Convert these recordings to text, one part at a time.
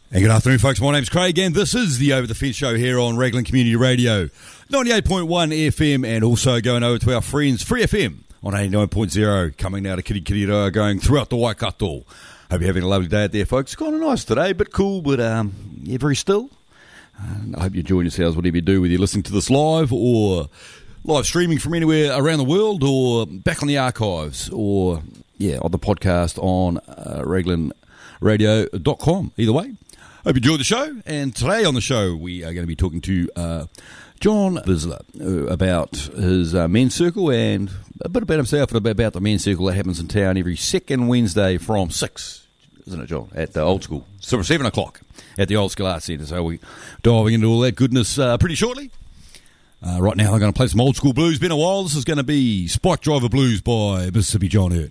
And good afternoon, folks. My name's Craig, and this is the Over the Fence show here on Raglan Community Radio, 98.1 FM, and also going over to our friends Free FM on 89.0, coming now to Kirikiriroa, going throughout the Waikato. Hope you're having a lovely day out there, folks. Kind of nice today, a bit cool, but very still. I hope you're enjoying yourselves, whatever you do, whether you're listening to this live or live streaming from anywhere around the world, or back on the archives, or on the podcast on raglanradio.com. Either way, hope you enjoyed the show. And today on the show, we are going to be talking to John Bisler about his men's circle and a bit about himself and about the men's circle that happens in town every second Wednesday from 6, isn't it, John, at the old school, so 7 o'clock at the Old School Arts Centre. So we're diving into all that goodness pretty shortly. Right now, I'm going to play some old school blues. Been a while. This is going to be Spike Driver Blues by Mississippi John Hurt.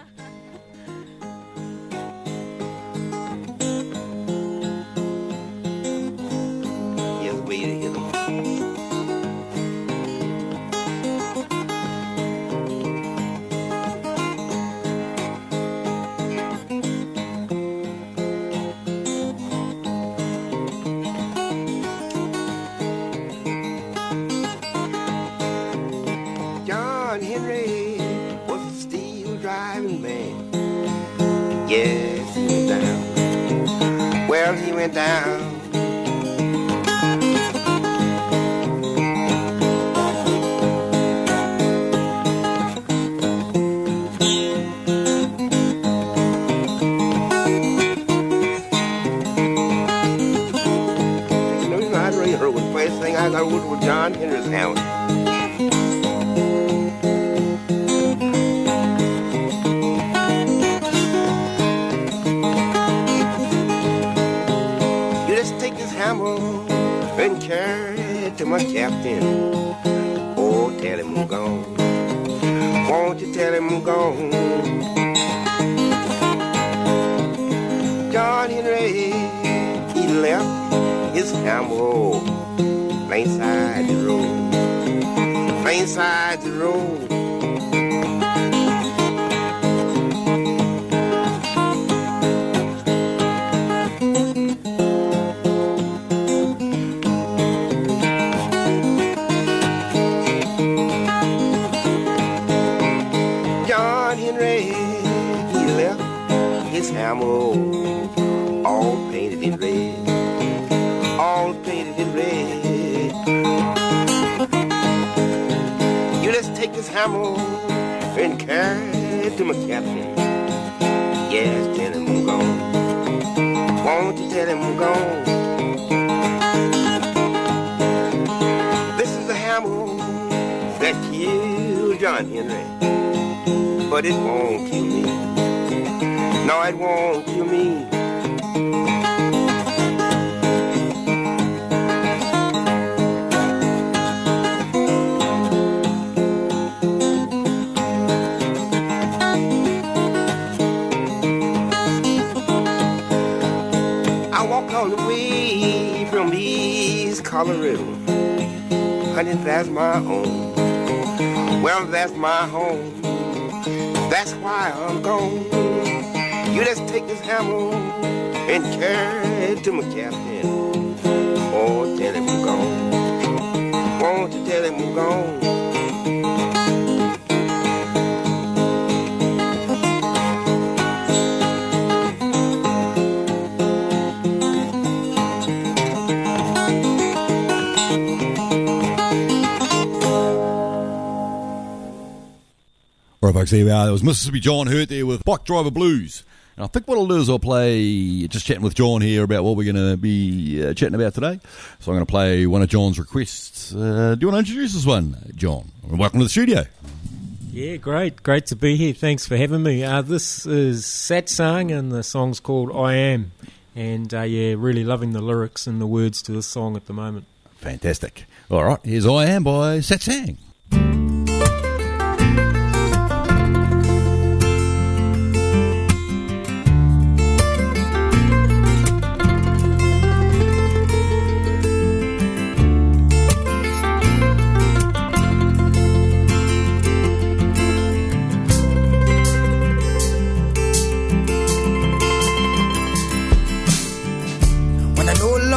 That's my home. Well, that's my home. That's why I'm gone. You just take this hammer and carry it to my captain. Oh, tell him I'm gone. Won't you tell him I'm gone? All right, folks, there we are. It was Mississippi John Hurt there with Spike Driver Blues. And I think what I'll do is I'll play, just chatting with John here about what we're going to be chatting about today. So I'm going to play one of John's requests. Do you want to introduce this one, John? Welcome to the studio. Yeah, great. Great to be here. Thanks for having me. This is Satsang, and the song's called I Am. And, really loving the lyrics and the words to this song at the moment. Fantastic. All right, here's I Am by Satsang.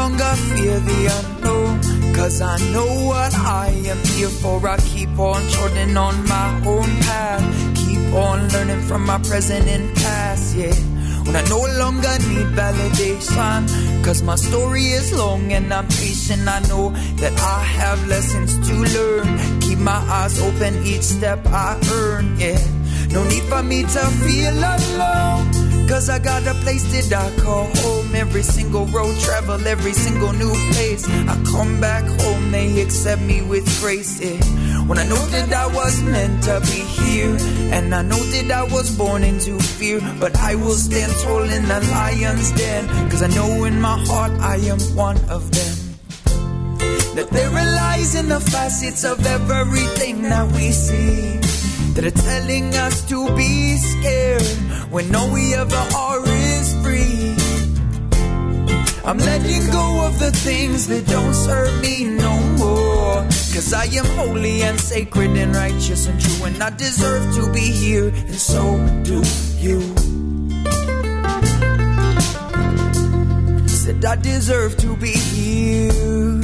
longer fear the unknown, 'cause I know what I am here for. I keep on trotting on my own path, keep on learning from my present and past, yeah. When I no longer need validation, 'cause my story is long and I'm patient. I know that I have lessons to learn, keep my eyes open each step I earn, yeah. No need for me to feel alone, 'cause I got a place that I call home. Every single road travel, every single new place, I come back home, they accept me with grace, yeah. When I know that I was meant to be here, and I know that I was born into fear, but I will stand tall in the lion's den, 'cause I know in my heart I am one of them. That there are lies in the facets of everything that we see, that are telling us to be scared when all we ever are is free. I'm letting go of the things that don't serve me no more, 'cause I am holy and sacred and righteous and true, and I deserve to be here, and so do you. Said I deserve to be here.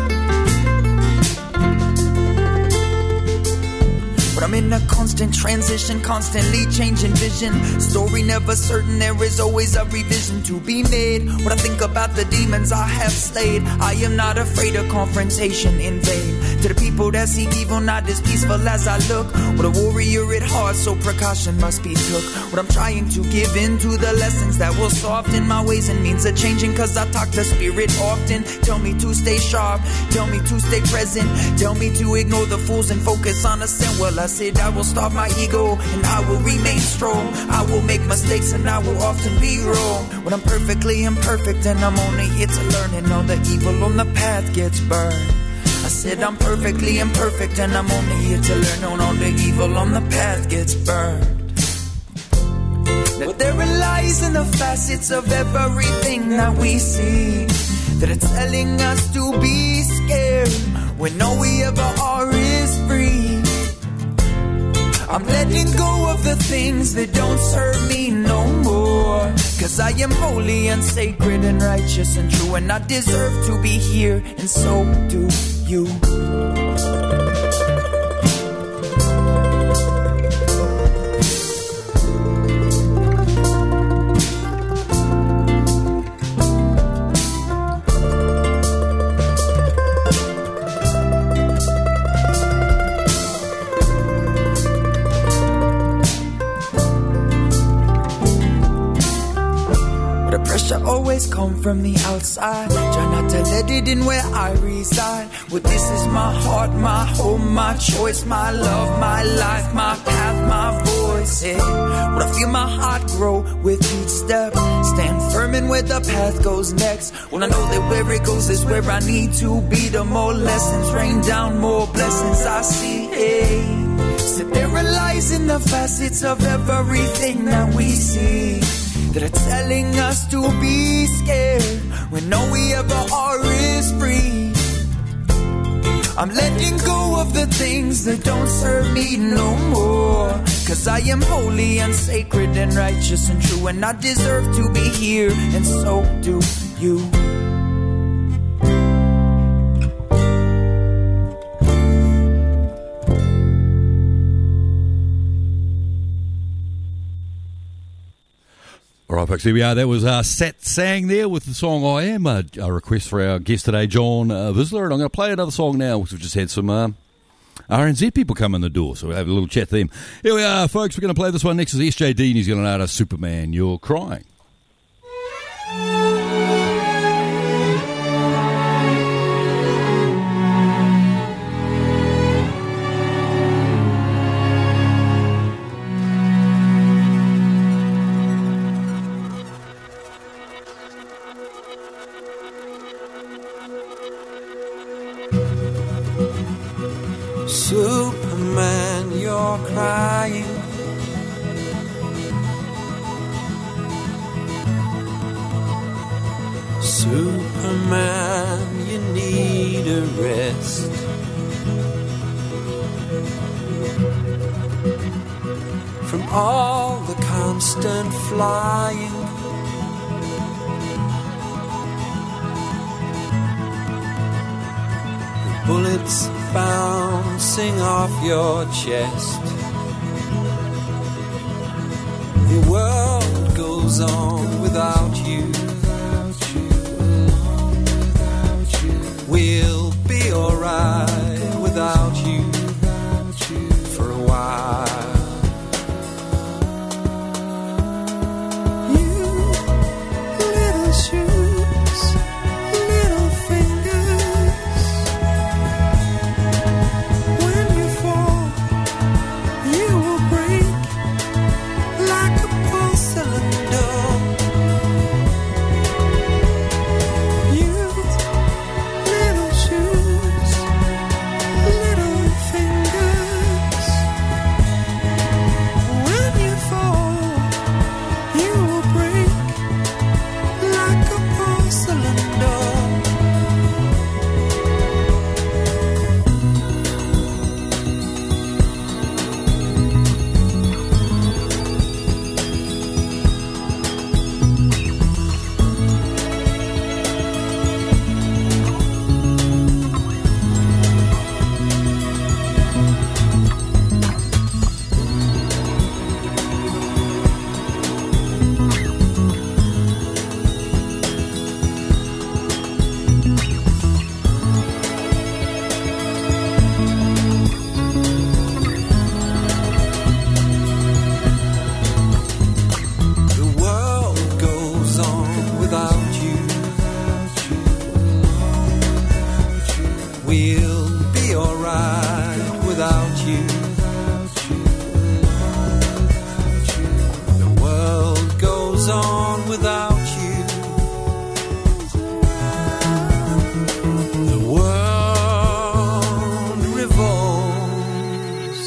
But I'm in a constant transition, constantly changing vision. Story never certain, there is always a revision to be made. When I think about the demons I have slayed, I am not afraid of confrontation in vain. To the people that seek evil, not as peaceful as I look. With a warrior at heart, so precaution must be took. What I'm trying to give in to the lessons that will soften my ways and means of changing, 'cause I talk to spirit often. Tell me to stay sharp, tell me to stay present, tell me to ignore the fools and focus on the sin. Well, I said I will starve my ego and I will remain strong. I will make mistakes and I will often be wrong. When I'm perfectly imperfect and I'm only here to learn, and all the evil on the path gets burned. I said I'm perfectly imperfect and I'm only here to learn, and all the evil on the path gets burned. But there are lies in the facets of everything that we see, that are telling us to be scared when all we ever are is free. I'm letting go of the things that don't serve me no more, 'cause I am holy and sacred and righteous and true, and I deserve to be here, and so do you. Always come from the outside, try not to let it in where I reside. Well, this is my heart, my home, my choice, my love, my life, my path, my voice, yeah. When I feel my heart grow with each step, stand firm in where the path goes next. When I know that where it goes is where I need to be, the more lessons rain down, more blessings I see, hey. So there are lies in the facets of everything that we see, that are telling us to be scared when all we ever are is free. I'm letting go of the things that don't serve me no more, 'cause I am holy and sacred and righteous and true, and I deserve to be here, and so do you. All right, folks, here we are. That was Sat Sang there with the song I Am, a request for our guest today, John Visler. And I'm going to play another song now, because we've just had some RNZ people come in the door, so we'll have a little chat to them. Here we are, folks. We're going to play this one next. Is SJD, New Zealand artist, Superman, You're Crying. Superman, you're crying. Superman, you need a rest. From all the constant flying, bullets bouncing off your chest. The world goes on without you. We'll be alright without you for a while. You little shoes, little fingers. When you fall, you will break like a porcelain doll. You little shoes, little fingers. When you fall, you will break like a porcelain doll. The world goes on without you. We'll be alright without you. The world goes on without you. The world revolves.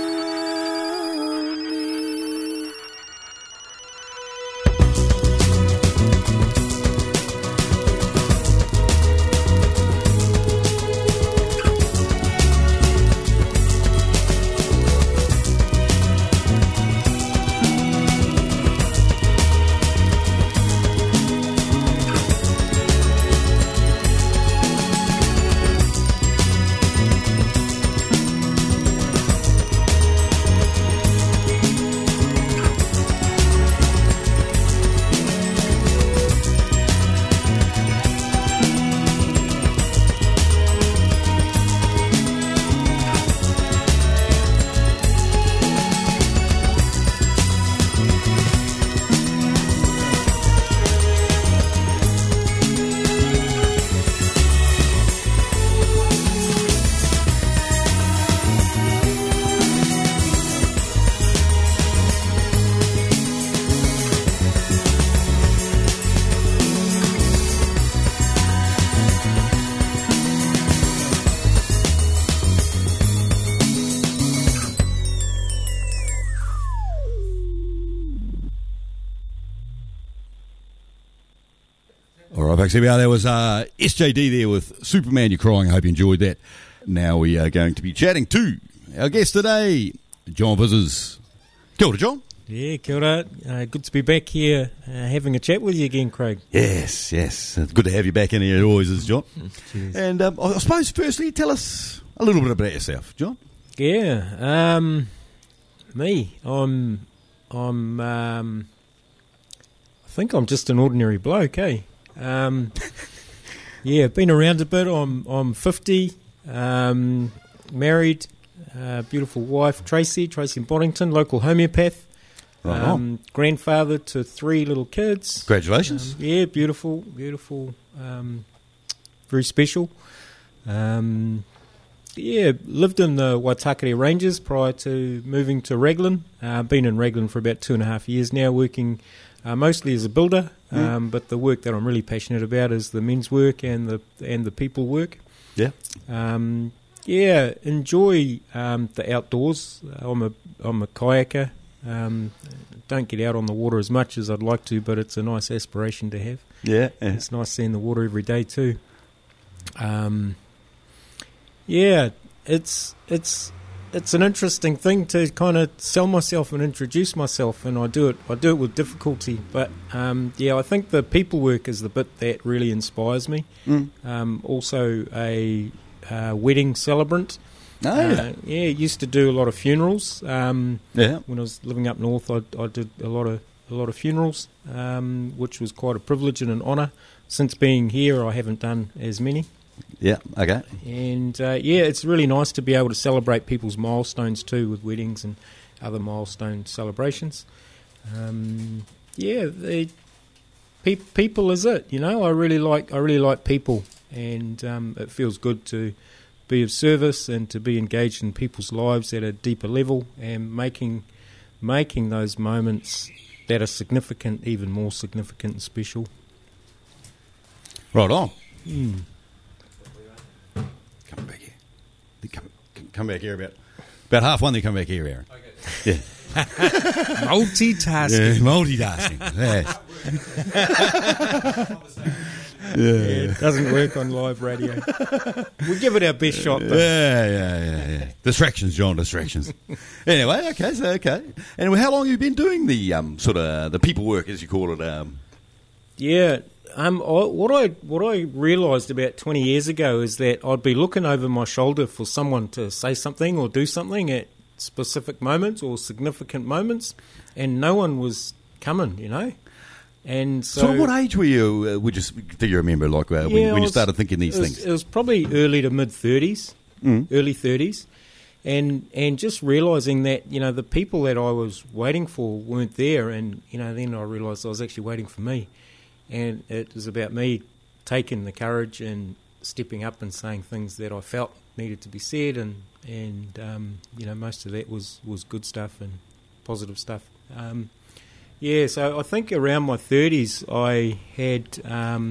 All right, folks, here we are. There was SJD there with Superman, You're Crying. I hope you enjoyed that. Now we are going to be chatting to our guest today, John Vizzers. Kia ora, John. Yeah, kia ora. Good to be back here having a chat with you again, Craig. Yes. It's good to have you back in here. It always is, John. Cheers. And I suppose, firstly, tell us a little bit about yourself, John. Yeah, me. I think I'm just an ordinary bloke, eh? Yeah, been around a bit. I'm 50, married, beautiful wife Tracy Boddington, local homeopath. Right on. Grandfather to 3 little kids. Congratulations. Yeah, beautiful, very special. Yeah, lived in the Waitakere Ranges prior to moving to Raglan. Been in Raglan for about 2.5 years now, working mostly as a builder. But the work that I'm really passionate about is the men's work and the people work. Yeah. Yeah, enjoy the outdoors. I'm a kayaker. Don't get out on the water as much as I'd like to, but it's a nice aspiration to have. Yeah. It's nice seeing the water every day too. Yeah, it's an interesting thing to kind of sell myself and introduce myself, and I do it with difficulty. But yeah, I think the people work is the bit that really inspires me. Also a wedding celebrant. Oh, yeah. Used to do a lot of funerals. Yeah. When I was living up north, I did a lot of funerals, which was quite a privilege and an honour. Since being here, I haven't done as many. Yeah, okay. And it's really nice to be able to celebrate people's milestones too, with weddings and other milestone celebrations. People is it. You know, I really like people, and it feels good to be of service and to be engaged in people's lives at a deeper level, and making those moments that are significant even more significant and special. Right on. Come back here. Come back here about half one. Then come back here, Aaron. Okay. Yeah. Multitasking. Yeah, multitasking. Yeah. It doesn't work on live radio. We give it our best shot, though. Yeah. Distractions, John. Distractions. Anyway, okay. And how long have you been doing the sort of the people work, as you call it? What I realised about 20 years ago is that I'd be looking over my shoulder for someone to say something or do something at specific moments or significant moments, and no one was coming, you know. And so, what age were you? Do you remember, like when you started thinking these things? It was probably early to mid 30s, early 30s, and just realising that, you know, the people that I was waiting for weren't there, and, you know, then I realised I was actually waiting for me. And it was about me taking the courage and stepping up and saying things that I felt needed to be said, and you know, most of that was good stuff and positive stuff. So I think around my 30s I had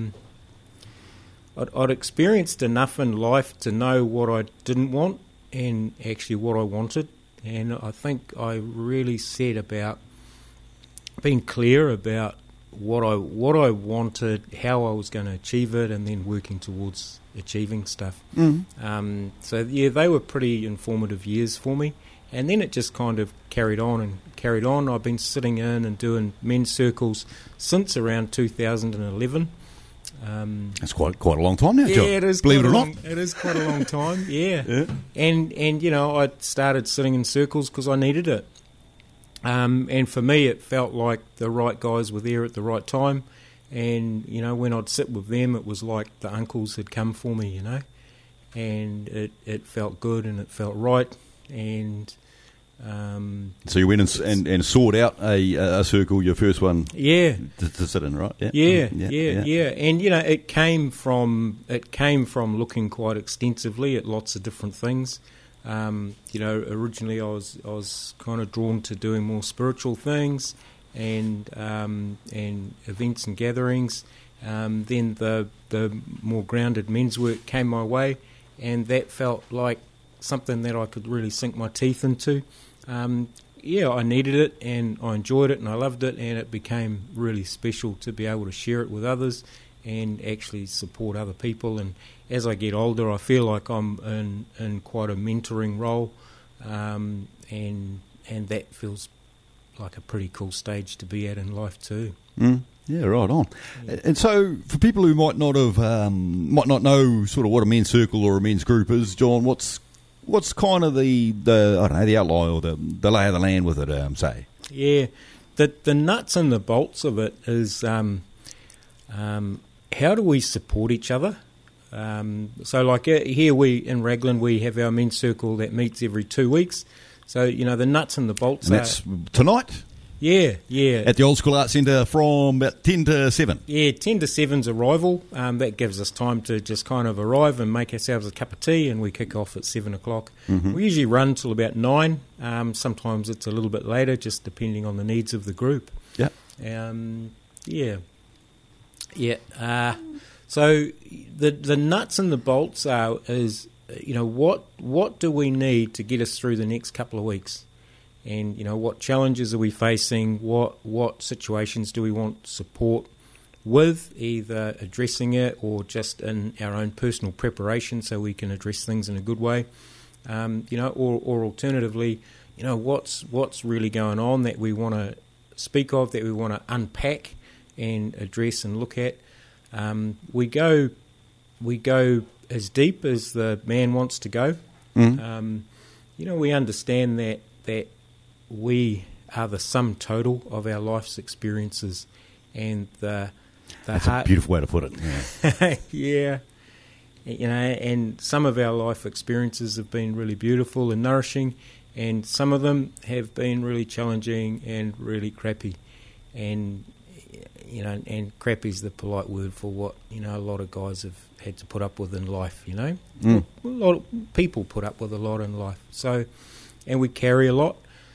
I'd experienced enough in life to know what I didn't want and actually what I wanted, and I think I really set about being clear about what I wanted, how I was going to achieve it, and then working towards achieving stuff. They were pretty informative years for me, and then it just kind of carried on. I've been sitting in and doing men's circles since around 2011. That's quite a long time now, John. Yeah, it is. Believe it or not, it is quite a long time. Yeah. And you know, I started sitting in circles because I needed it. And for me, it felt like the right guys were there at the right time. And, you know, when I'd sit with them, it was like the uncles had come for me, you know. And it felt good and it felt right. And so you went and sought out a circle, your first one, to sit in, right? Yeah. And you know, it came from looking quite extensively at lots of different things. You know, originally I was kind of drawn to doing more spiritual things and events and gatherings. Then the more grounded men's work came my way, and that felt like something that I could really sink my teeth into. I needed it, and I enjoyed it, and I loved it, and it became really special to be able to share it with others and actually support other people. And as I get older, I feel like I'm in quite a mentoring role, and that feels like a pretty cool stage to be at in life too. Yeah, right on. Yeah. And so, for people who might not know sort of what a men's circle or a men's group is, John, what's kind of the I don't know, the outline or the lay of the land with it, say? Yeah, the nuts and the bolts of it is how do we support each other? So like here in Raglan, we have our men's circle that meets every 2 weeks. So, you know, the nuts and the bolts and that's tonight? Yeah. At the Old School Arts Centre from about 10 to 7? Yeah, 10 to 7's arrival. That gives us time to just kind of arrive and make ourselves a cup of tea, and we kick off at 7 o'clock. Mm-hmm. We usually run till about 9. Sometimes it's a little bit later, just depending on the needs of the group. Yeah. So the nuts and the bolts is, you know, what do we need to get us through the next couple of weeks? And, you know, what challenges are we facing? What situations do we want support with, either addressing it or just in our own personal preparation so we can address things in a good way? You know, or alternatively, you know, what's really going on that we want to speak of, that we want to unpack and address and look at. We go as deep as the man wants to go. We understand that we are the sum total of our life's experiences, and the That's heart. a beautiful way to put it. Yeah. Yeah, and some of our life experiences have been really beautiful and nourishing, and some of them have been really challenging and really crappy, and crappy's the polite word for what a lot of guys have had to put up with in life. A lot of people put up with a lot in life. So, and we carry a lot.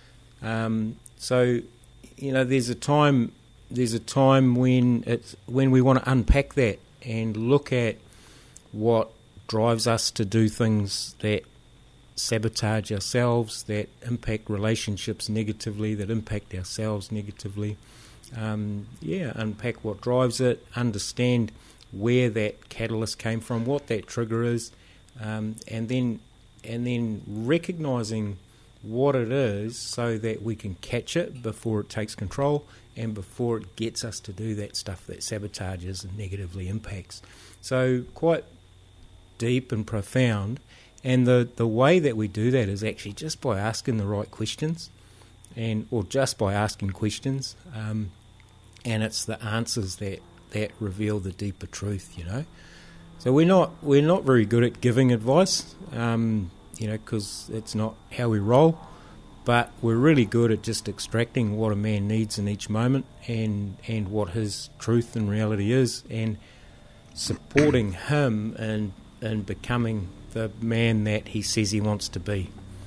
There's a time when we want to unpack that and look at what drives us to do things that sabotage ourselves, that impact relationships negatively, that impact ourselves negatively. Unpack what drives it, understand where that catalyst came from, what that trigger is, and then recognising what it is so that we can catch it before it takes control and before it gets us to do that stuff that sabotages and negatively impacts. So quite deep and profound, and the way that we do that is actually just by asking the right questions, or just by asking questions, and it's the answers that reveal the deeper truth. So we're not very good at giving advice, because it's not how we roll, but we're really good at just extracting what a man needs in each moment and what his truth and reality is, and supporting him and becoming the man that he says he wants to be.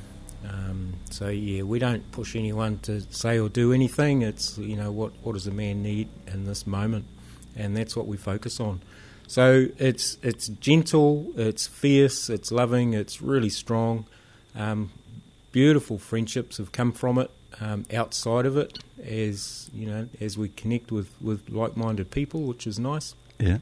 We don't push anyone to say or do anything. It's what does a man need in this moment, and that's what we focus on. So it's gentle, it's fierce, it's loving, it's really strong. Beautiful friendships have come from it. Outside of it, as we connect with like-minded people, which is nice. Yeah.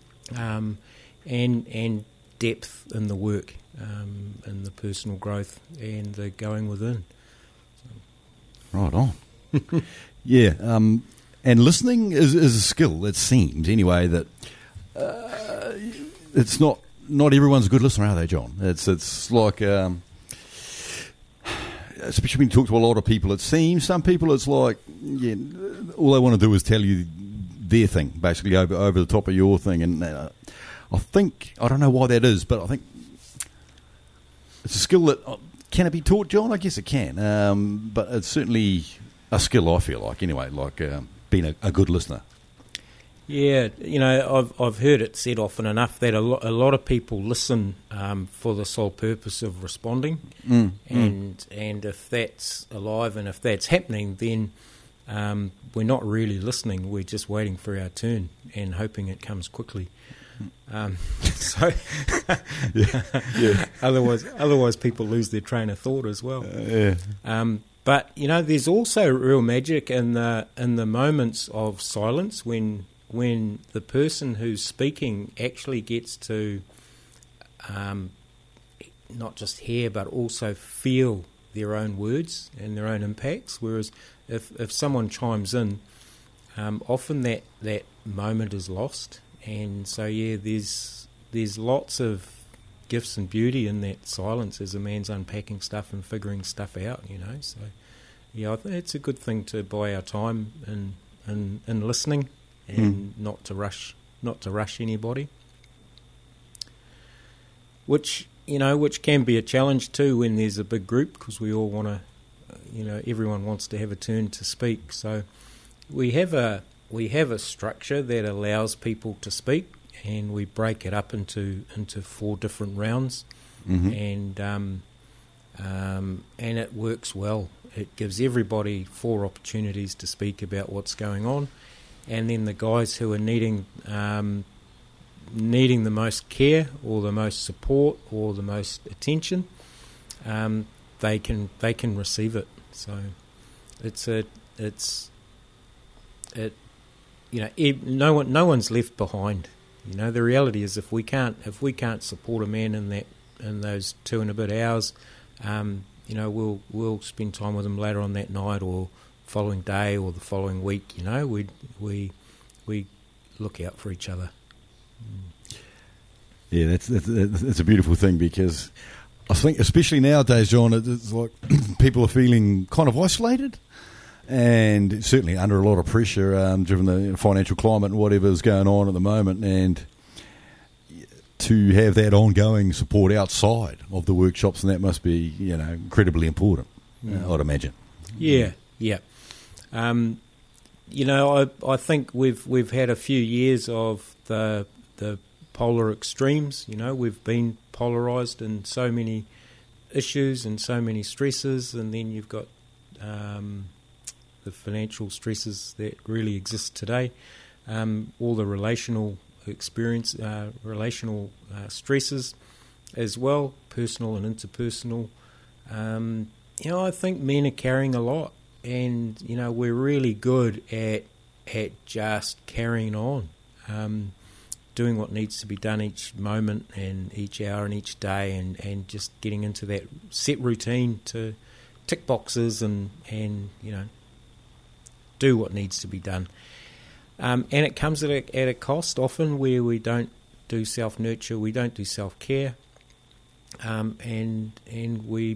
And depth in the work, and the personal growth and the going within. Right on. Yeah, and listening is a skill, it seems, anyway, that it's not everyone's a good listener, are they, John? It's like, especially when you talk to a lot of people, it seems, some people it's like, all they want to do is tell you their thing, basically, over the top of your thing, and I don't know why that is, but I think it's a skill that, can it be taught, John? I guess it can, but it's certainly a skill, I feel like, anyway, like being a good listener. Yeah, I've heard it said often enough that a lot of people listen for the sole purpose of responding, and if that's alive and if that's happening, then we're not really listening. We're just waiting for our turn and hoping it comes quickly. Otherwise people lose their train of thought as well. But there's also real magic in the moments of silence when the person who's speaking actually gets to not just hear but also feel their own words and their own impacts. Whereas if someone chimes in, often that moment is lost. And so there's lots of gifts and beauty in that silence as a man's unpacking stuff and figuring stuff out. So I think it's a good thing to buy our time in listening and not to rush anybody. Which can be a challenge too when there's a big group, because we all want to, everyone wants to have a turn to speak. So we have a structure that allows people to speak, and we break it up into 4 different rounds, and it works well. It gives everybody 4 opportunities to speak about what's going on, and then the guys who are needing the most care or the most support or the most attention, they can receive it. So no one's left behind. The reality is if we can't support a man in those 2 and a bit hours, we'll spend time with him later on that night or following day or the following week. We look out for each other. Yeah, that's a beautiful thing, because I think, especially nowadays, John, it's like people are feeling kind of isolated, and certainly under a lot of pressure, driven the financial climate and whatever's going on at the moment, and to have that ongoing support outside of the workshops, and that must be, incredibly important, I'd imagine. Yeah. I think we've had a few years of the polar extremes. We've been polarised in so many issues and so many stresses, and then you've got the financial stresses that really exist today, all the relational stresses as well, personal and interpersonal. I think men are carrying a lot, and we're really good at just carrying on, doing what needs to be done each moment and each hour and each day, and just getting into that set routine to tick boxes and do what needs to be done. And it comes at a cost often, where we don't do self-nurture, we don't do self-care, and we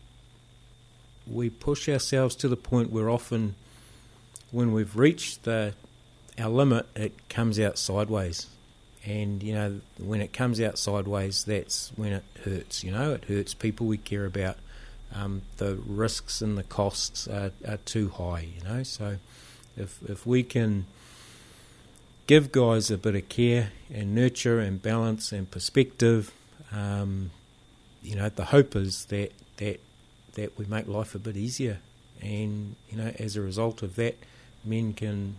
push ourselves to the point where often when we've reached our limit, it comes out sideways. And, when it comes out sideways, that's when it hurts, it hurts people we care about. The risks and the costs are too high, so if we can give guys a bit of care and nurture and balance and perspective, the hope is that we make life a bit easier, and as a result of that, men can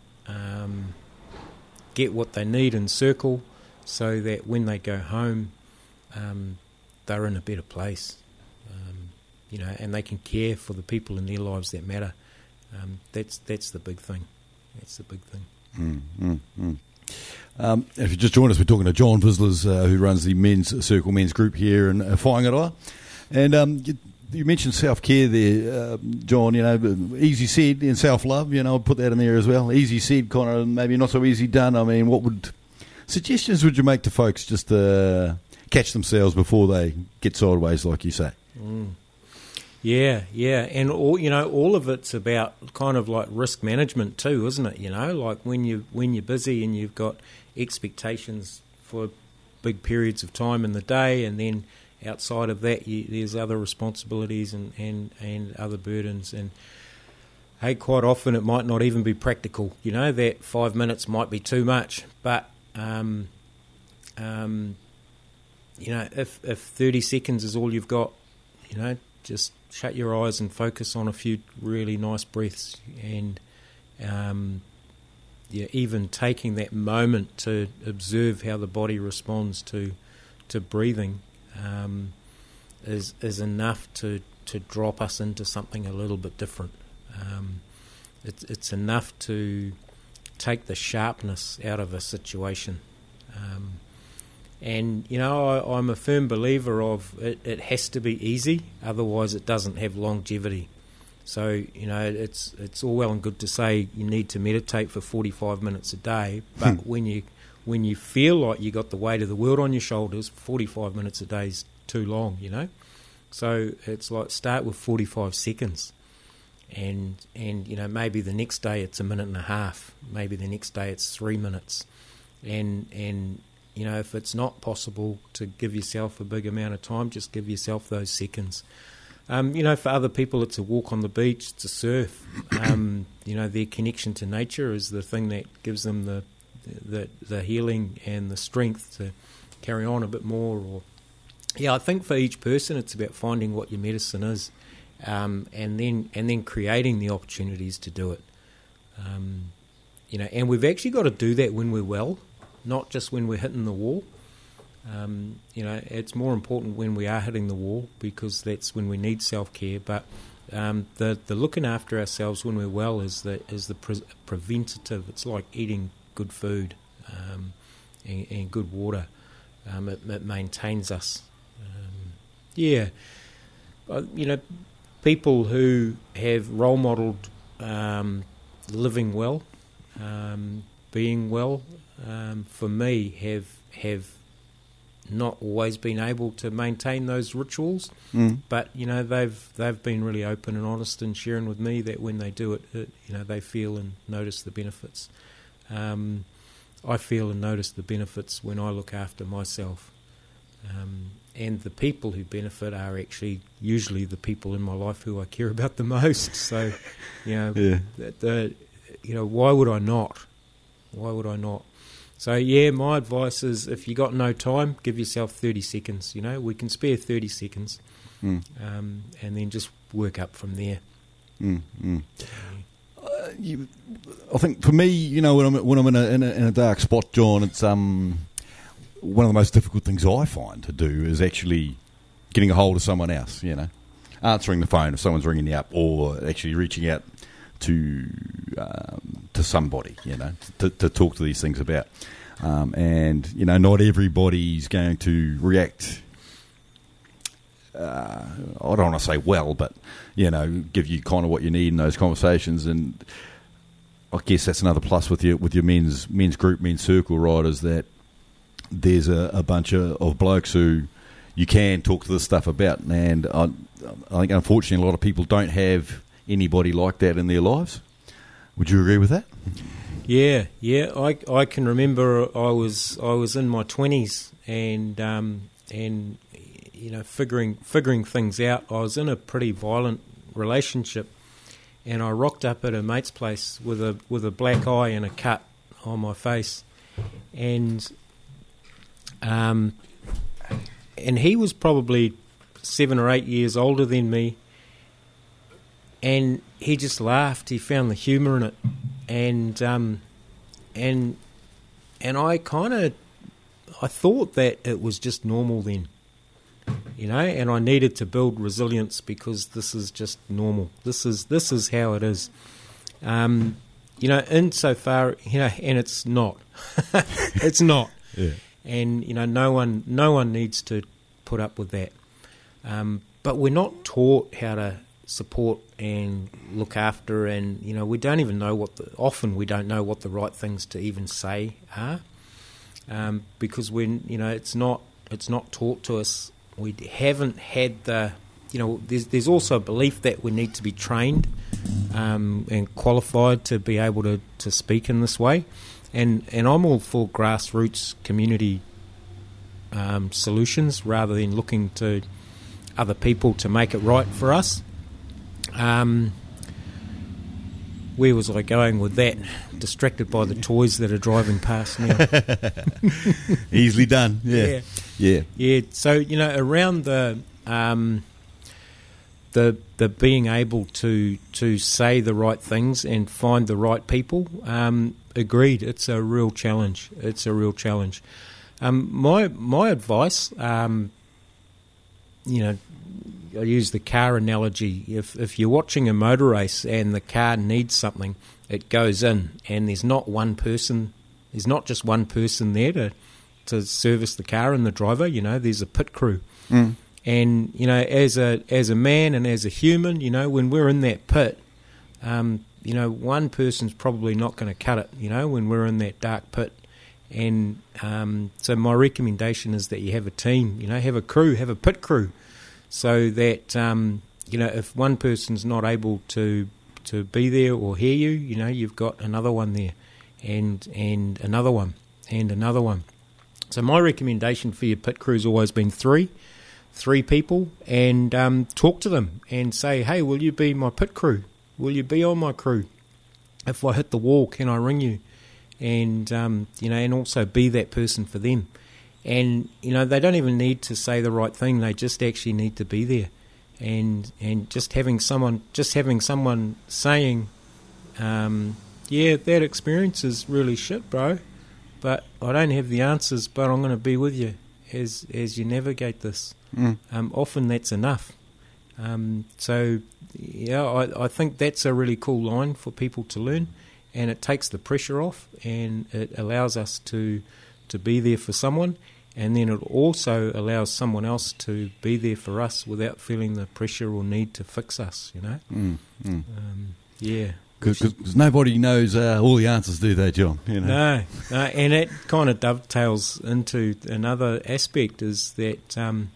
get what they need in circle, so that when they go home, they're in a better place, and they can care for the people in their lives that matter. That's the big thing. That's the big thing. If you just joined us, we're talking to John Vislers, who runs the men's group here in Whangaroa. And you mentioned self-care there, John, easy said, and self-love, I'll put that in there as well. Easy said, kind of maybe not so easy done. I mean, what suggestions would you make to folks just to catch themselves before they get sideways, like you say? Yeah, and all of it's about kind of like risk management too, isn't it? Like when you're busy and you've got expectations for big periods of time in the day, and then outside of that, there's other responsibilities and other burdens, and hey, quite often it might not even be practical. That 5 minutes might be too much, but if 30 seconds is all you've got, just shut your eyes and focus on a few really nice breaths, and even taking that moment to observe how the body responds to breathing is enough to drop us into something a little bit different. It's enough to take the sharpness out of a situation. And I'm a firm believer of it has to be easy, otherwise it doesn't have longevity. So it's all well and good to say you need to meditate for 45 minutes a day, but when you feel like you got the weight of the world on your shoulders, 45 minutes a day is too long. So it's like start with 45 seconds, and maybe the next day it's a minute and a half, maybe the next day it's 3 minutes, and if it's not possible to give yourself a big amount of time, just give yourself those seconds. For other people, it's a walk on the beach, it's a surf. Their connection to nature is the thing that gives them the healing and the strength to carry on a bit more. I think for each person, it's about finding what your medicine is, and then creating the opportunities to do it. And we've actually got to do that when we're well, not just when we're hitting the wall. It's more important when we are hitting the wall, because that's when we need self-care. But the looking after ourselves when we're well is the preventative. It's like eating good food and good water. It maintains us. People who have role modelled living well, being well, for me have not always been able to maintain those rituals, but they've been really open and honest in sharing with me that when they do it, they feel and notice the benefits. I feel and notice the benefits when I look after myself, and the people who benefit are actually usually the people in my life who I care about the most. So, why would I not? Why would I not? So, my advice is if you got no time, give yourself 30 seconds. We can spare 30 seconds, and then just work up from there. I think for me, when I'm in a dark spot, John, it's one of the most difficult things I find to do is actually getting a hold of someone else. Answering the phone if someone's ringing you up, or actually reaching out to somebody, to talk to these things about. And not everybody's going to react. I don't want to say well, but give you kind of what you need in those conversations. And I guess that's another plus with your men's group, men's circle, right? Is that there's a bunch of blokes who you can talk to this stuff about, and I think unfortunately a lot of people don't have anybody like that in their lives. Would you agree with that? Yeah. I can remember I was in my 20s and figuring things out. I was in a pretty violent relationship, and I rocked up at a mate's place with a black eye and a cut on my face, and he was probably 7 or 8 years older than me, and he just laughed. He found the humour in it, and I thought that it was just normal then. And I needed to build resilience because this is just normal. This is how it is. Insofar, and it's not. It's not. Yeah. And no one needs to put up with that. But we're not taught how to support and look after, and we don't even know often we don't know what the right things to even say are, because when it's not taught to us. We haven't had there's also a belief that we need to be trained and qualified to be able to speak in this way. And I'm all for grassroots community solutions rather than looking to other people to make it right for us. Where was I going with that? Distracted by the toys that are driving past now. Easily done. Yeah. So around the being able to say the right things and find the right people. Agreed. It's a real challenge. My advice, I use the car analogy. If you're watching a motor race and the car needs something, it goes in, and there's not just one person there to service the car and the driver. There's a pit crew. And as a man and as a human, when we're in that pit, one person's probably not going to cut it. When we're in that dark pit. And so my recommendation is that you have a team. Have a crew, have a pit crew. So that if one person's not able to be there or hear you, you've got another one there, and another one, and another one. So my recommendation for your pit crew's always been three people, and talk to them and say, hey, will you be my pit crew? Will you be on my crew? If I hit the wall, can I ring you? And and also be that person for them. And they don't even need to say the right thing; they just actually need to be there, and just having someone saying, that experience is really shit, bro, but I don't have the answers, but I'm going to be with you as you navigate this. Often that's enough. I think that's a really cool line for people to learn, and it takes the pressure off, and it allows us to be there for someone. And then it also allows someone else to be there for us without feeling the pressure or need to fix us, Because nobody knows all the answers, do they, John? You know? No, and it kind of dovetails into another aspect is that,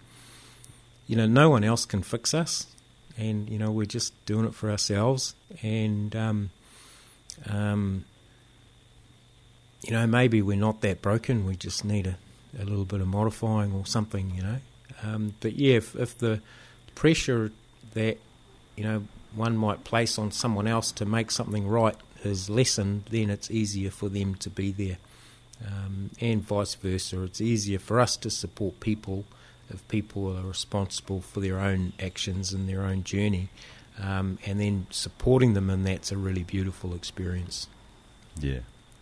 no one else can fix us, and, we're just doing it for ourselves, and, maybe we're not that broken, we just need a little bit of modifying or something, But yeah, if the pressure that, one might place on someone else to make something right is lessened, then it's easier for them to be there. And vice versa, it's easier for us to support people if people are responsible for their own actions and their own journey. And then supporting them in that's a really beautiful experience. Yeah.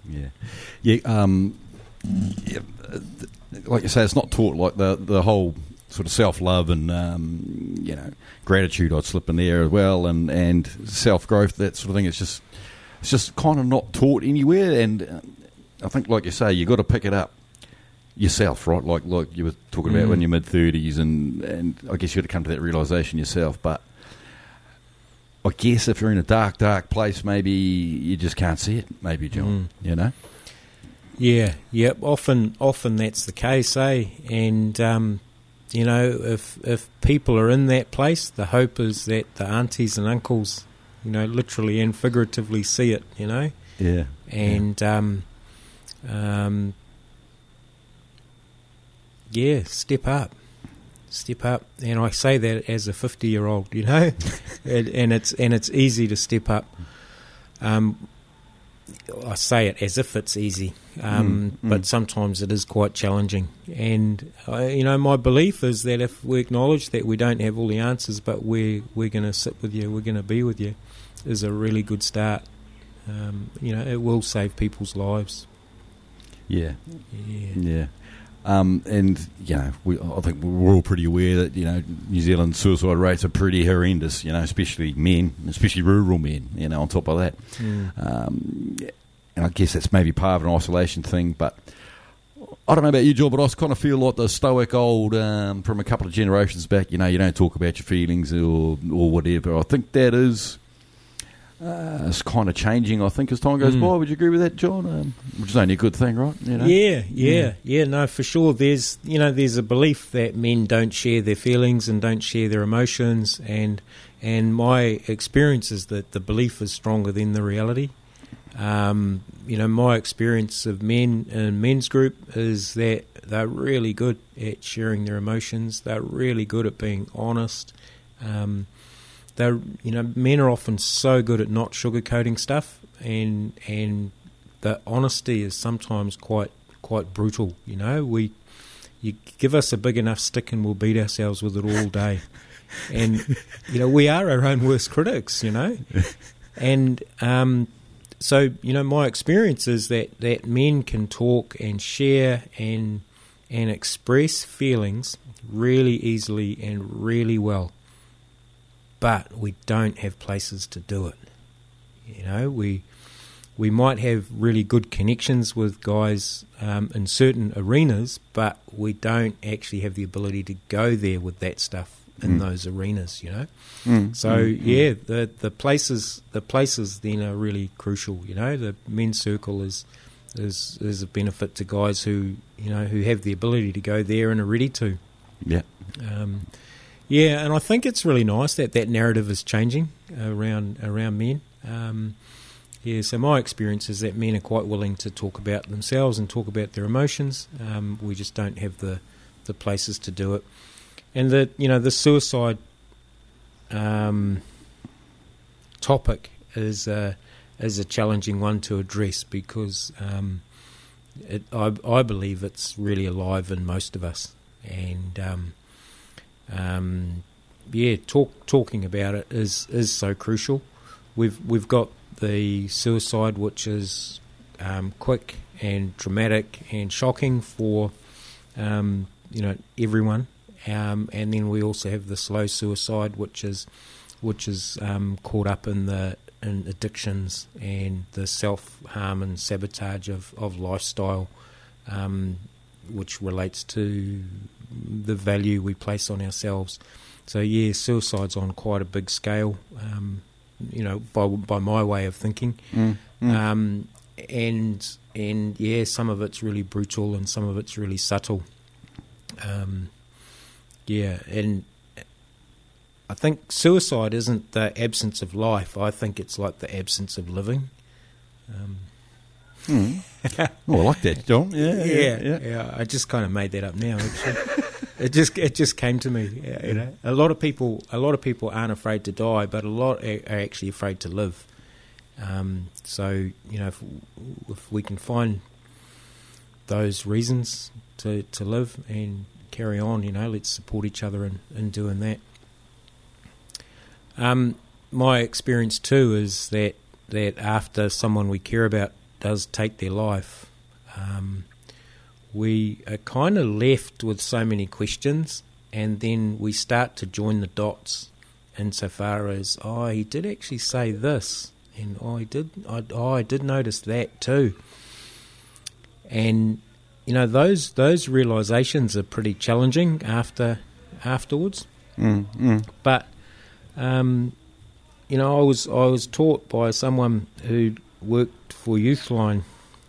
Like you say, it's not taught like the whole sort of self-love and gratitude I'd slip in there as well, and self-growth, that sort of thing. It's just kind of not taught anywhere, and I think, like you say, you got to pick it up yourself, right? Like you were talking about when you're mid-30s, and I guess you got to come to that realisation yourself. But I guess if you're in a dark place, maybe you just can't see it. Maybe, John, Yeah, yep. Often that's the case, eh? And if people are in that place, the hope is that the aunties and uncles, literally and figuratively see it, Yeah. And step up. And I say that as a 50-year-old, and it's easy to step up. I say it as if it's easy, but sometimes it is quite challenging. And my belief is that if we acknowledge that we don't have all the answers, but we're going to sit with you, we're going to be with you, is a really good start. It will save people's lives. Yeah. And I think we're all pretty aware that New Zealand suicide rates are pretty horrendous. Especially men, especially rural men. On top of that, and I guess that's maybe part of an isolation thing. But I don't know about you, John, but I kind of feel like the stoic old from a couple of generations back. You don't talk about your feelings or whatever. I think that is. It's kind of changing, I think, as time goes by. Would you agree with that, John? Which is only a good thing, right? Yeah. No, for sure. There's a belief that men don't share their feelings and don't share their emotions, and my experience is that the belief is stronger than the reality. My experience of men in men's group is that they're really good at sharing their emotions. They're really good at being honest. Men are often so good at not sugarcoating stuff, and the honesty is sometimes quite brutal. You give us a big enough stick and we'll beat ourselves with it all day, and we are our own worst critics. And so my experience is that men can talk and share and express feelings really easily and really well. But we don't have places to do it. We might have really good connections with guys in certain arenas, but we don't actually have the ability to go there with that stuff in those arenas. The places then are really crucial. The men's circle is a benefit to guys who have the ability to go there and are ready to. Yeah. Yeah, and I think it's really nice that narrative is changing around men. So my experience is that men are quite willing to talk about themselves and talk about their emotions. We just don't have the places to do it. And the suicide topic is a challenging one to address because I believe it's really alive in most of us. And talking about it is so crucial. We've got the suicide, which is quick and dramatic and shocking for everyone, and then we also have the slow suicide, which is caught up in addictions and the self harm and sabotage of lifestyle, which relates to the value we place on ourselves. So suicide's on quite a big scale, by my way of thinking. And yeah, some of it's really brutal and some of it's really subtle. And I think suicide isn't the absence of life. I think it's like the absence of living. Oh, I like that, John. Yeah. I just kind of made that up now. Actually. It just came to me. You know, a lot of people aren't afraid to die, but a lot are actually afraid to live. So if we can find those reasons to live and carry on, let's support each other in doing that. My experience too is that after someone we care about does take their life, we are kind of left with so many questions, and then we start to join the dots insofar as, he did actually say this, and I did notice that too. And those realizations are pretty challenging afterwards. But I was taught by someone who worked for Youthline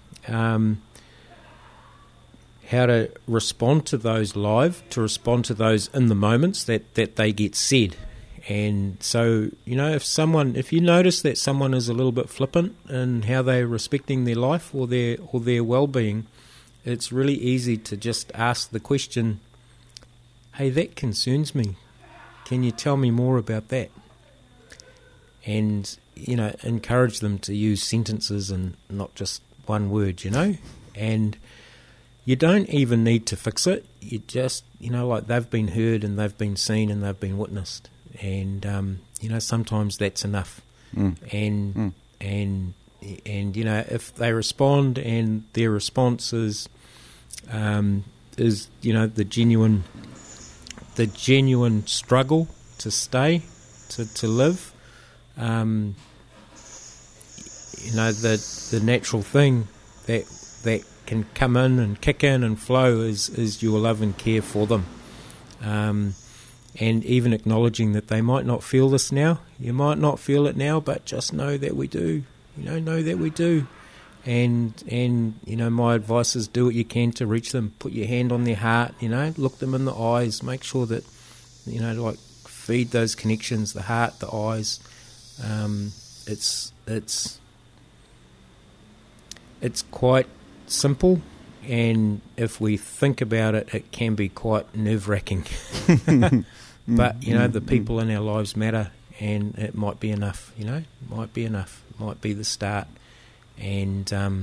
how to respond to those live, to respond to those in the moments that they get said. And so, if you notice that someone is a little bit flippant in how they're respecting their life or their well-being, it's really easy to just ask the question, hey, that concerns me. Can you tell me more about that? And, encourage them to use sentences and not just one word, And you don't even need to fix it. You just, like they've been heard and they've been seen and they've been witnessed. And, sometimes that's enough. And if they respond and their response is the genuine struggle to stay, to live, the natural thing that can come in and kick in and flow is your love and care for them. And even acknowledging that they might not feel this now, you might not feel it now, but just know that we do. Know that we do. And my advice is do what you can to reach them. Put your hand on their heart, look them in the eyes. Make sure that, feed those connections, the heart, the eyes. It's quite simple, and if we think about it, it can be quite nerve-wracking. But, the people in our lives matter, and it might be enough, might be enough, might be the start. And,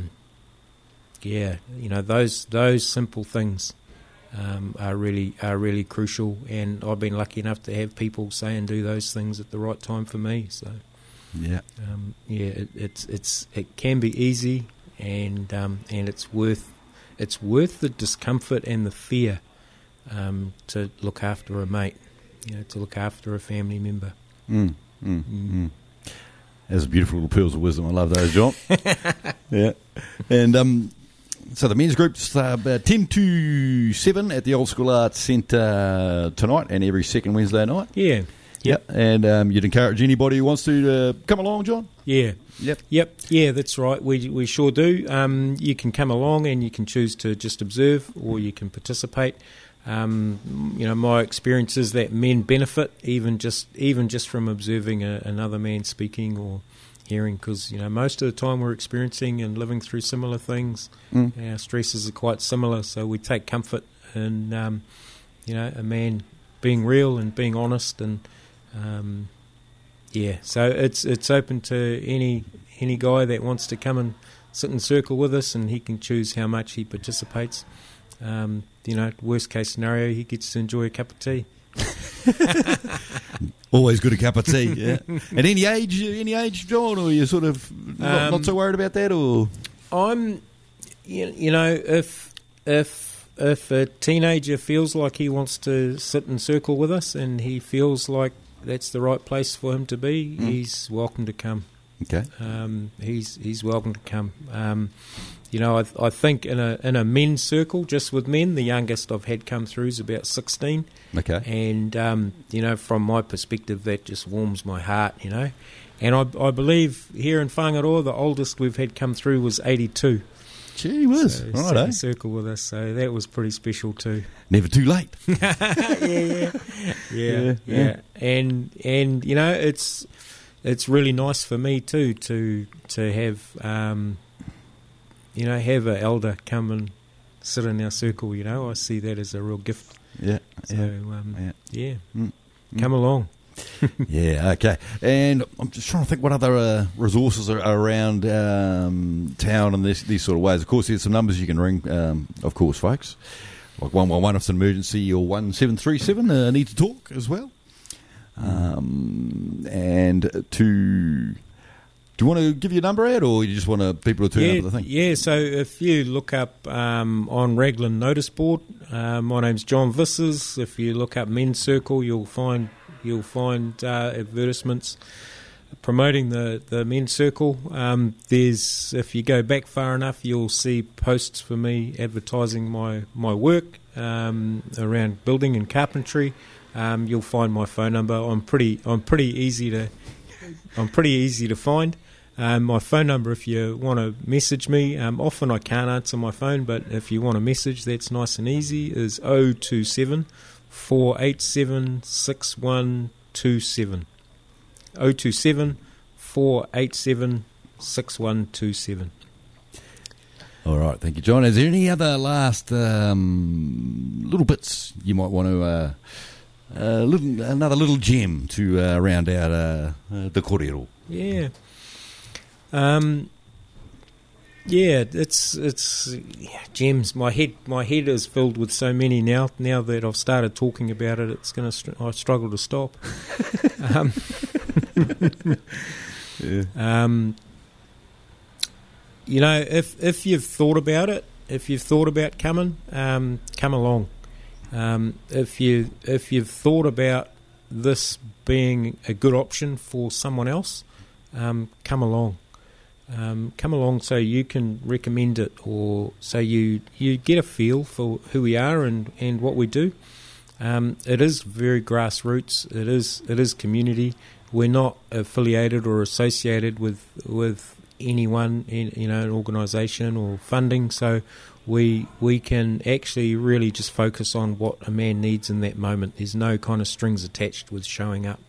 those simple things are really crucial, and I've been lucky enough to have people say and do those things at the right time for me. So, it can be easy, and it's worth the discomfort and the fear to look after a mate, to look after a family member. Those are beautiful little pearls of wisdom. I love those, John. Yeah. And so the men's group's 10 to 7 at the Old School Arts Centre tonight and every second Wednesday night. Yeah. Yep. And you'd encourage anybody who wants to come along, John? Yeah. Yep. Yeah, that's right. We sure do. You can come along and you can choose to just observe, or you can participate. My experience is that men benefit even just from observing another man speaking or hearing, because most of the time we're experiencing and living through similar things. Our stresses are quite similar, so we take comfort in a man being real and being honest, and so it's open to any guy that wants to come and sit in circle with us, and he can choose how much he participates. Worst case scenario, he gets to enjoy a cup of tea. Always good, a cup of tea. Yeah. At any age, John, or you sort of not so worried about that, or I'm, if a teenager feels like he wants to sit in circle with us and he feels like that's the right place for him to be, he's welcome to come. Okay. He's welcome to come. I think in a men's circle, just with men, the youngest I've had come through is about 16. Okay. And, from my perspective, that just warms my heart, And I believe here in Whangaroa, the oldest we've had come through was 82. Gee whiz. So Right, sat in a circle with us, so that was pretty special too. Never too late. Yeah. And it's really nice for me too to have have an elder come and sit in our circle. I see that as a real gift. Yeah. Come along. Yeah, okay. And I'm just trying to think what other resources are around town and these sort of ways. Of course, there's some numbers you can ring, of course, folks. Like 111 if it's an emergency, or 1737 need to talk as well. And do you want to give your number out, or you just want people to turn up at the thing? Yeah, so if you look up on Raglan notice board, my name's John Vissers. If you look up Men's Circle, you'll find advertisements promoting the Men's Circle. If you go back far enough, you'll see posts for me advertising my work around building and carpentry. You'll find my phone number. I'm pretty easy to find. My phone number, if you want to message me, often I can't answer my phone, but if you want a message, that's nice and easy, is 027 487 6127. 027 487 6127. All right, thank you, John. Is there any other last little bits you might want to another little gem to round out the kōrero? Yeah. It's gems. My head is filled with so many now. Now that I've started talking about it, it's going to. I struggle to stop. If you've thought about it, if you've thought about coming, come along. If you've thought about this being a good option for someone else, come along. Come along so you can recommend it, or so you get a feel for who we are and what we do. It is very grassroots. It is community. We're not affiliated or associated with anyone, an organisation or funding. So we can actually really just focus on what a man needs in that moment. There's no kind of strings attached with showing up.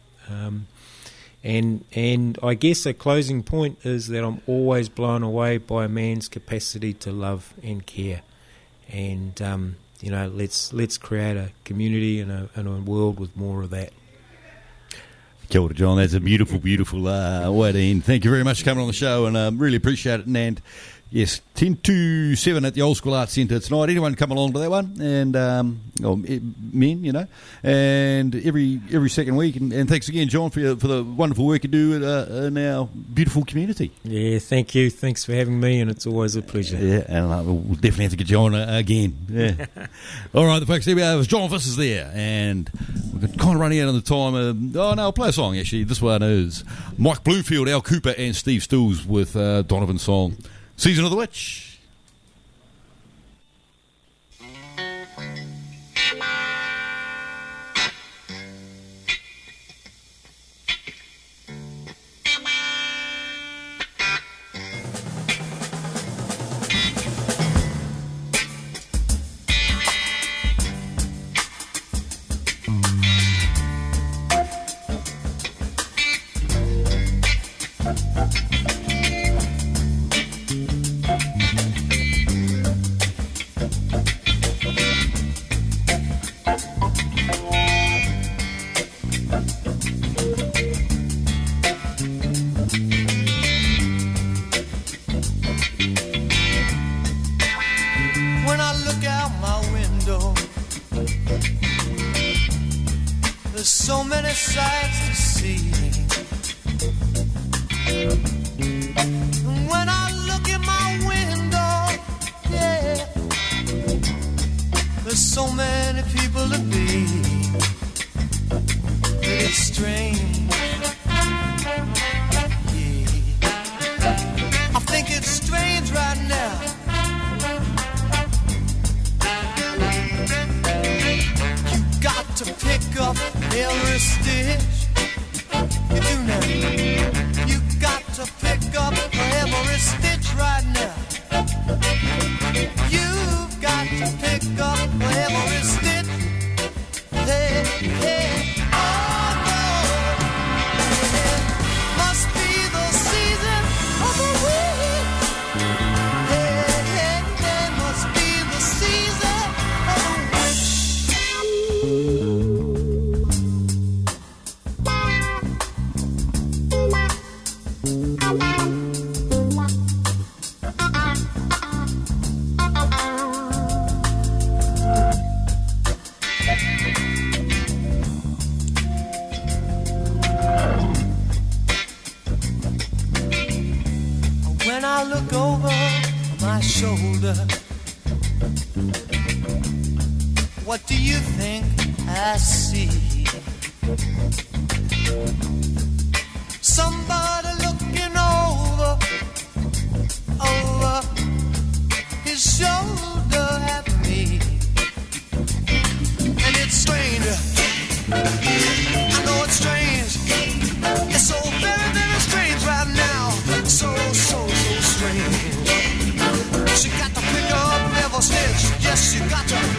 And I guess a closing point is that I'm always blown away by a man's capacity to love and care. And let's create a community and a world with more of that. Kia ora, John. That's a beautiful, beautiful way to end. Thank you very much for coming on the show, and really appreciate it. And yes, 10 to 7 at the Old School Arts Centre tonight. Anyone come along to that one, and men, and every second week. And thanks again, John, for the wonderful work you do in our beautiful community. Yeah, thank you. Thanks for having me, and it's always a pleasure. Yeah, and we'll definitely have to get you on again. Yeah. All right, folks, there we are. It was John Vissers there, and we're kind of running out of the time. I'll play a song, actually. This one is Mike Bloomfield, Al Cooper, and Steve Stills with Donovan's song, Season of the Witch. I think it's strange right now. up every stitch. You do now. You got to pick up every stitch right now. You've got to pick up every stitch. Hey, hey, oh no. It must be the season of the witch. Hey, hey, it must be the season of the witch. When I look over my shoulder, what do you think I see? Somebody looking over his shoulder at me. And it's strange, I know it's strange. It's so very, very strange right now. So strange. She got to pick up every stitch. Yes, you got to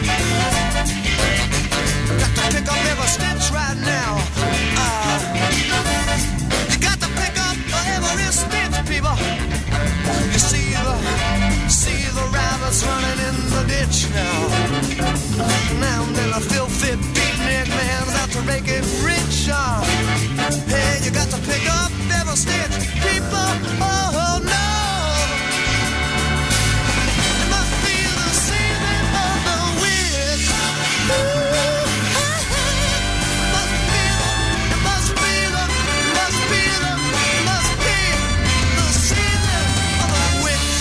pick up every stitch right now. You got to pick up every stitch, people. You see the rabbits running in the ditch now. Now then a filthy beatnik man's out to make it rich. Hey, you got to pick up every stitch, people. Oh no. It must be the season of the witch. It must be the season of the witch.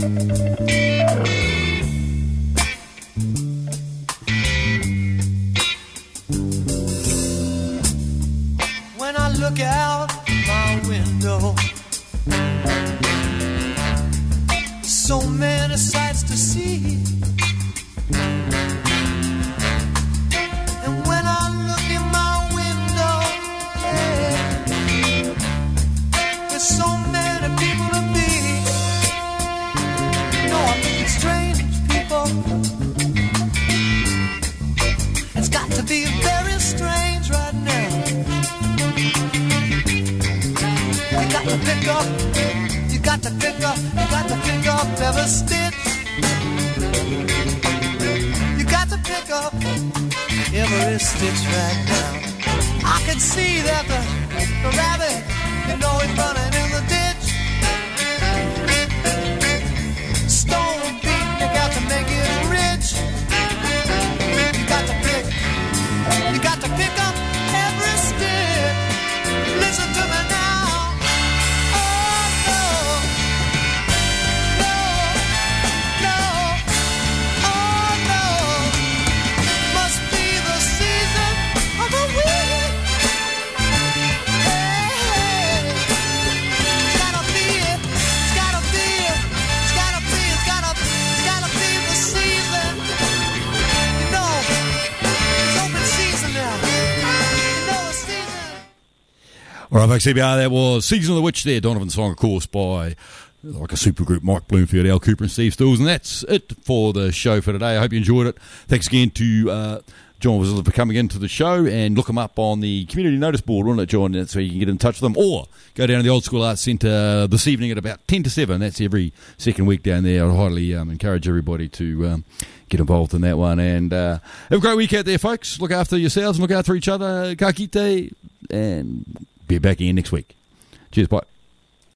When I look out my window, so many sights to see. And when I look in my window, yeah, there's so many people to be. No, I think it's strange, people. It's got to be very strange right now. You got to pick up, you got to pick up, you got to pick up every stitch. You got to pick up every stitch right now. I can see that the rabbit, you know, he's running in the ditch. Stone beat, you got to make it rich. You got to pick up every stitch. Listen to me now. All right, folks, CBR, that was Season of the Witch there. Donovan's song, of course, by like a super group, Mike Bloomfield, Al Cooper and Steve Stills. And that's it for the show for today. I hope you enjoyed it. Thanks again to John Wizard for coming into the show, and look him up on the community notice board, wasn't it, John? That's where you can get in touch with them, or go down to the Old School Arts Centre this evening at about 10 to 7. That's every second week down there. I'd highly encourage everybody to get involved in that one. And have a great week out there, folks. Look after yourselves and look after each other. Ka kite, and be back again next week. Cheers, bye.